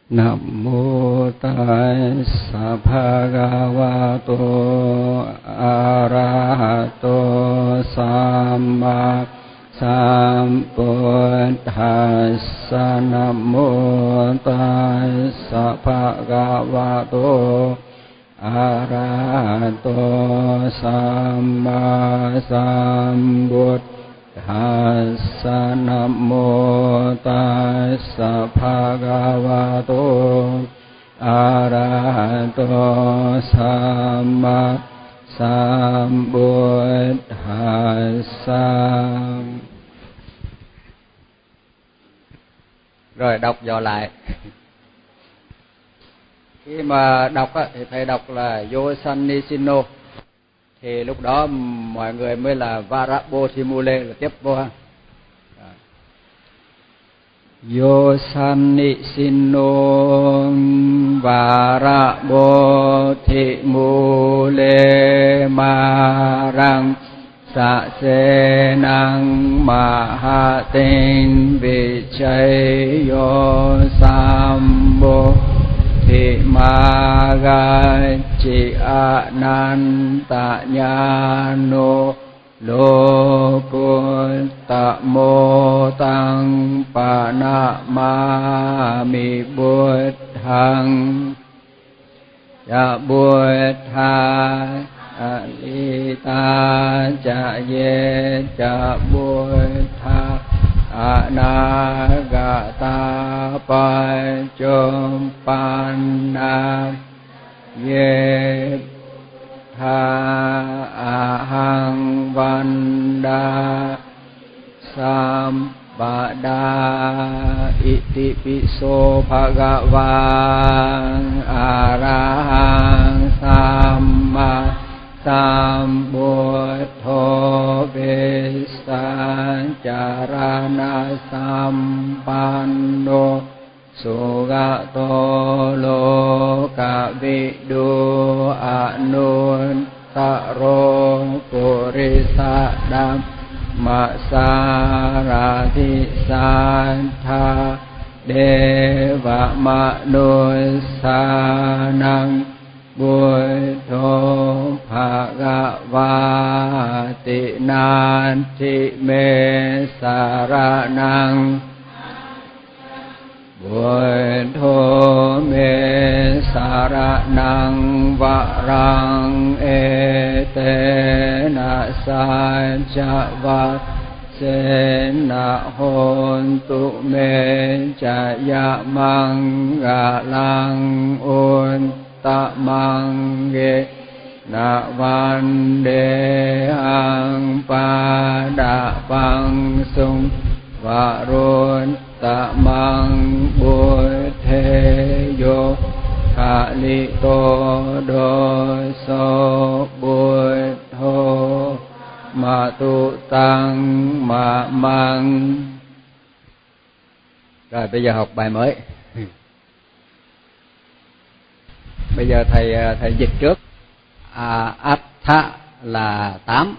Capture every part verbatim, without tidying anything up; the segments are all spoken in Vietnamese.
Nam mô tassa bhagavato arahato samma sambuddhassa. Nam mô tassa bhagavato arahato samma sambuddhassa. Nam mô tassa bhagavato arahato samma sambuddhassa. Rồi đọc dò lại. Khi mà đọc á, thì thầy đọc là Yosannisino, thì lúc đó mọi người mới là Varabothimule là tiếp vô ha. Yosannisino Varabothimule marang sa se năng mahatin vichayo sambo thì ma ga chi ananta nhano lô côn tạ mô tăng pa na ma mi bút hằng ya bút ha ali ta cha ye cha bút ha anagata panchompanna ye ha ahang vanda sampada iti piso bhagavan arahang samma sambuddho vissacarana sampanno sugato loka vidu anuttaro purisadam masarati santha deva manusanang Buddho Bhagavati Nanti Me Saranang Buddho Me Saranang Varang Etena Sajava Sena Hontu Me Jaya Mangalang Un Tamangge na vande hang pada pang sung varun tamang buddhe yo khali to do so buddho ma tu tăng ma mang. Rồi bây giờ học bài mới. Bây giờ thầy thầy dịch trước. À, Attha là tám.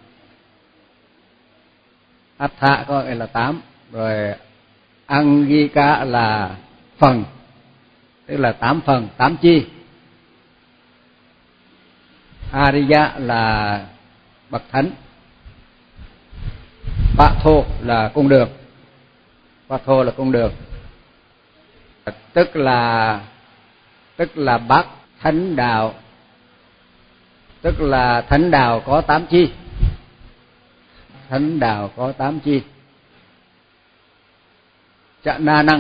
Attha có nghĩa là tám. Rồi Angika là phần, tức là tám phần, tám chi. Ariya là bậc thánh. Patho là cung đường. Patho là cung đường. Tức là tức là bát thánh đạo, tức là thánh đạo có tám chi. Thánh đạo có tám chi. Chạ na năng.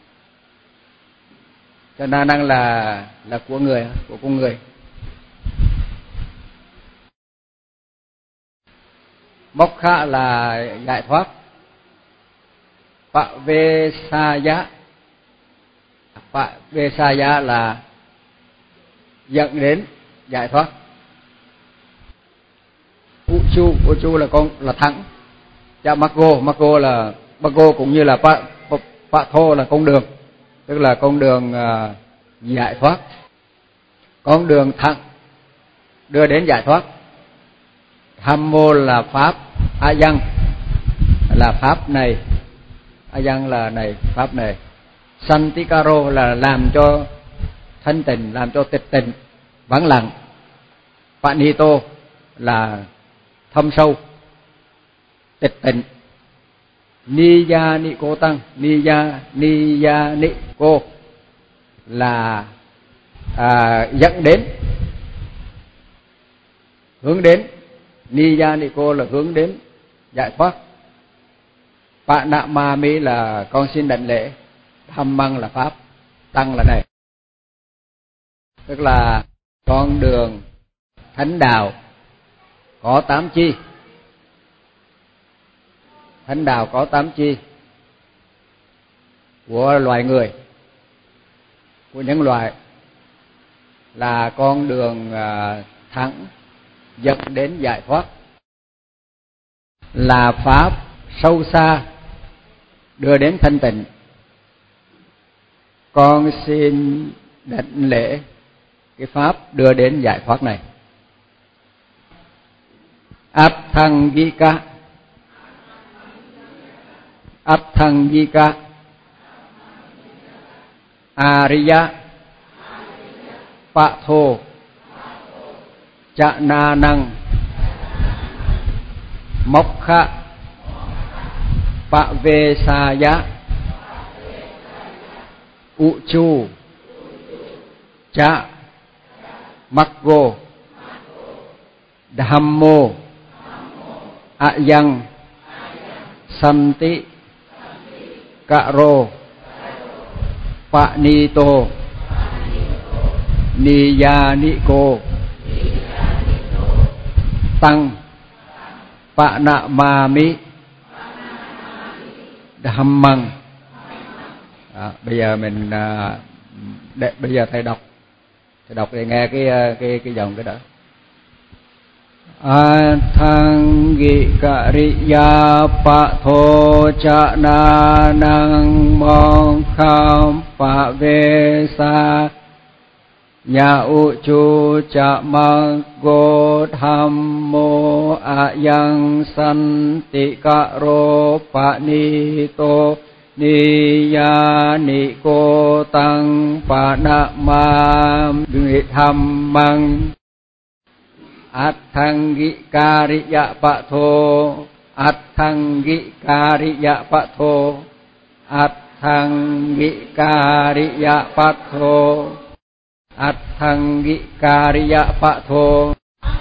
Chạ na năng là là của người, của con người. Mokkha là giải thoát. Pavesaya. Pavesaya là dẫn đến giải thoát. Uchu, Uchu là con là thắng. Cha Maggo, Maggo là Maggo cũng như là Pa, Pa, Patho là con đường, tức là con đường uh, giải thoát, con đường thẳng đưa đến giải thoát. Thammo là pháp, Ayang là pháp này, Ayang là này, pháp này. Santikaro là làm cho thanh tịnh, làm cho tịch tịnh, vắng lặng. Panito là thâm sâu, tịch tịnh. Niya Niko Tăng, Niya Niya Niko là à, dẫn đến, hướng đến. Niya Niko là hướng đến giải thoát. Panamami là con xin đảnh lễ. Dhammang là pháp, tăng là này. Tức là con đường thánh đạo có tám chi. Thánh đạo có tám chi của loài người, của nhân loại, là con đường thẳng dẫn đến giải thoát, là pháp sâu xa đưa đến thanh tịnh. Con xin đảnh lễ cái pháp đưa đến giải thoát này. Atthangika, Atthangika, Ariya, Patho, Chananang, Mokha, Pavesaya, Uchu, Cha, Maggo, Dhammo, Ayang, Santi, Karo, Panito, Niyaniko, Tăng, Panamami, Dhammang. À, bây giờ mình à, để, bây giờ thầy đọc, thầy đọc để nghe cái cái cái dòng cái đó. Atthangika riya patho chananang mokham pavesa ya uchu cha maggo dhammo ayang santikaro panito Niyaniko Tăng Panamam Dhammang. Atthangikariya patho, Atthangikariya patho, Atthangikariya patho, Atthangikariya patho,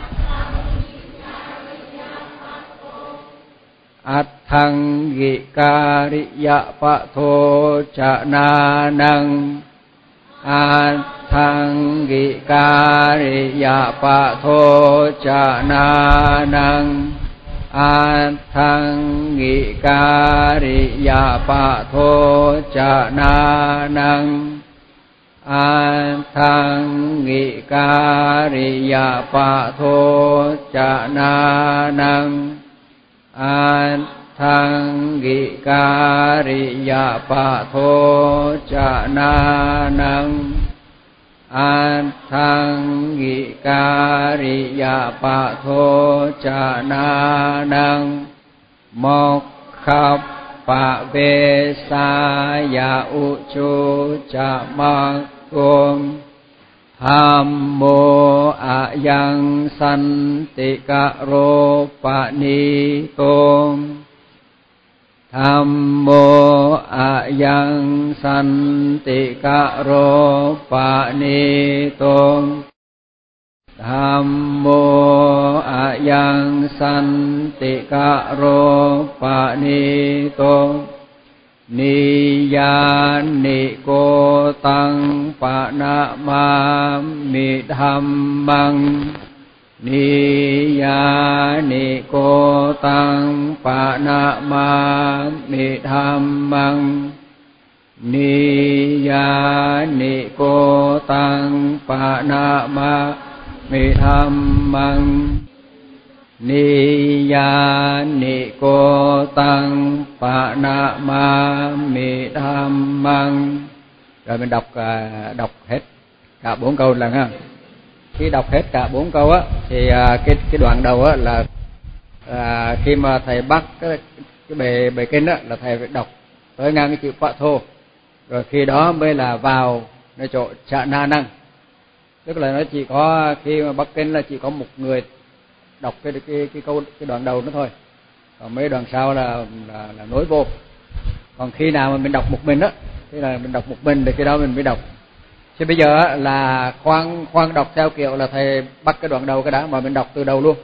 Atthangikariya patho chananang, Atthangikariya patho chananang, Atthangikariya patho chananang, Atthangikariya patho chananang, Atthangikariya patho chananang, Atthangikariya patho chananang, Mokha pavesaya uchu cha maggo Dhammo ayang santikaro panito, Dhammo ayang santikaro panito, Dhammo ayang santikaro panito, Niyaniko Tăng Panamami Dhammang, Niyaniko Tăng Panamami Dhammang, Niyaniko Tăng Panamami Dhammang, Niyaniko Tăng Panamami Dhammang. Rồi mình đọc đọc hết cả bốn câu lần ha. Khi đọc hết cả bốn câu á thì cái cái đoạn đầu á là à, khi mà thầy bắt cái, cái bề bề kinh á là thầy phải đọc tới ngang cái chữ Patho, rồi khi đó mới là vào nơi chỗ Chạ Na Năng. Tức là nó chỉ có khi mà Bắc Kinh là chỉ có một người đọc cái cái cái câu cái đoạn đầu nữa thôi, còn mấy đoạn sau là là, là nối vô. Còn khi nào mà mình đọc một mình á, khi là mình đọc một mình thì khi đó mình mới đọc. Chứ bây giờ là khoan khoan đọc theo kiểu là thầy bắt cái đoạn đầu cái đã, mà mình đọc từ đầu luôn.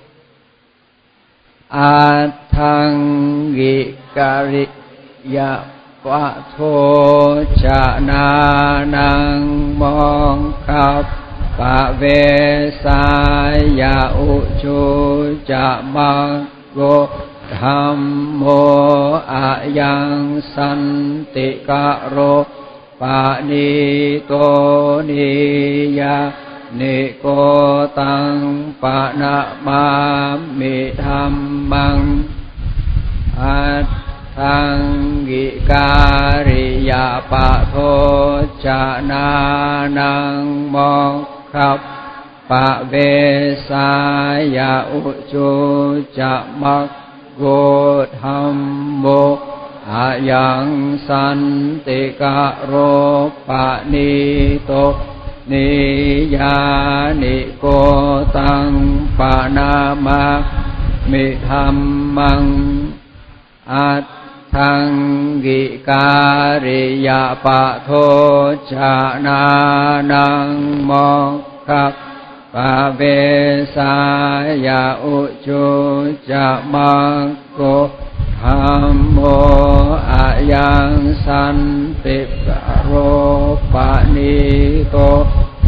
A thang gi kari ya pa tho cha na nang mong khap pa ve sa ya u chu cha ma go tham mô a yang san ti ca ro pa ni to ni ya ni cô tăng pa na ma mi tham mang a thang gi ca ri ya pa tho cha na nang mong khap pa ve sa ya u chu cha ma go tham mô a yang san ti ca ro pa ni to ni ya ni cô tăng pa na ma mi tham mang a thang gi ca ri ya pa tho cha na nang mong khap pa ve sa ya u chu cha ma go tham mô a yang san ti ca ro pa ni to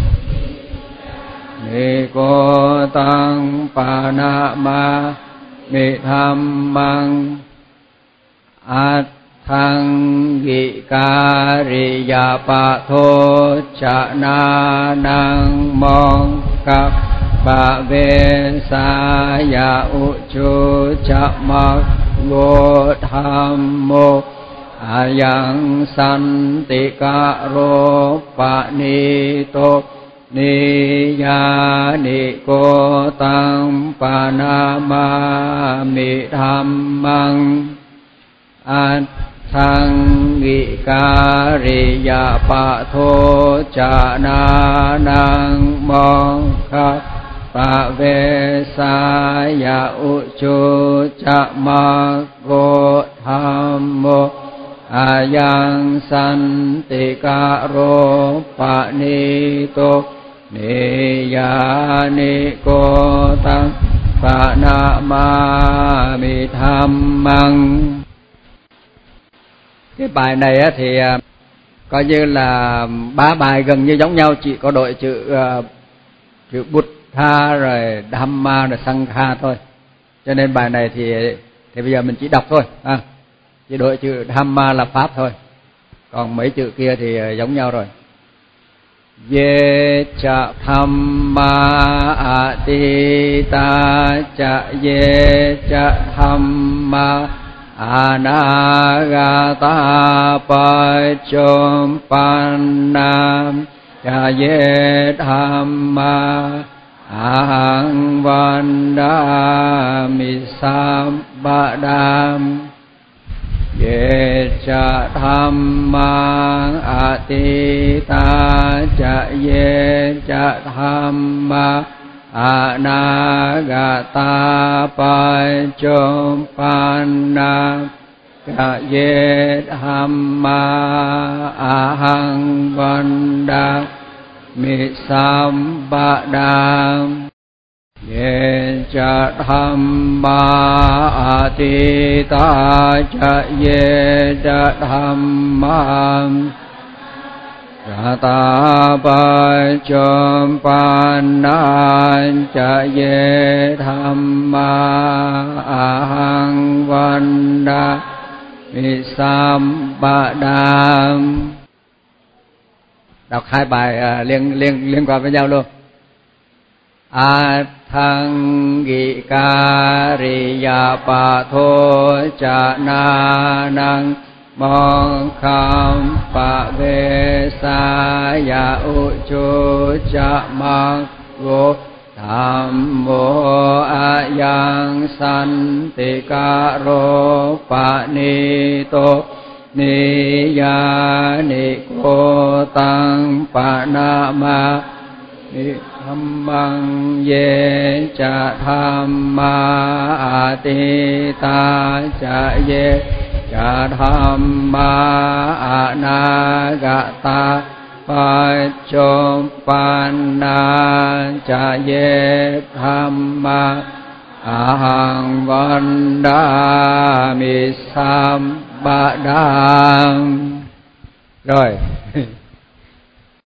ni cô tăng pa na ma mi tham mang a thang gi ca ri ya pa tho cha na nang mong khap pa ve sa ya u chu cha ma go tham mô a yang san ti ca ro pa ni to ni ya ni cô tăng pa na ma mi tham mang a thang gi ca ri ya pa tho cha na nang mong khap pa ve sa ya u chu cha ma go tham mô a yang san ti ca ro pa ni to ni ya ni cô tăng pa na ma mi tham mang. Cái bài này á thì coi như là ba bài gần như giống nhau, chỉ có đổi chữ chữ Buddha rồi Dhamma rồi Sangha thôi. Cho nên bài này thì thì bây giờ mình chỉ đọc thôi, à, chỉ đổi chữ Dhamma là pháp thôi. Còn mấy chữ kia thì giống nhau rồi. Ye cha Dhamma atita cha ye cha Dhamma anagata paccompanna cha ye Dhamma ahang vandami sambadam ye cha Dhamma atita cha ye cha Dhamma anagata paccompanna cha ye Dhamma ahang vandami sambadam ye cha Dhamma atita cha ye cha Dhamma gata paccompanna cha ye Dhamma ahang vandami sambadam. Đọc hai bài liên liên liên quan với nhau luôn. A thang gi ca ri ya pa tho cha na nang mong kham pa ve sa ya u chu cha ma go tham mô a yang san ti ca ro pa ni to นิยานิโกตังปะนามานิธัมมังเยจะธัมมาอาติตาจะเยจะธัมมาอนาคตาปัจจุปันนาจะเยธัมมาอาหังวันดามิสัมปะดังrồi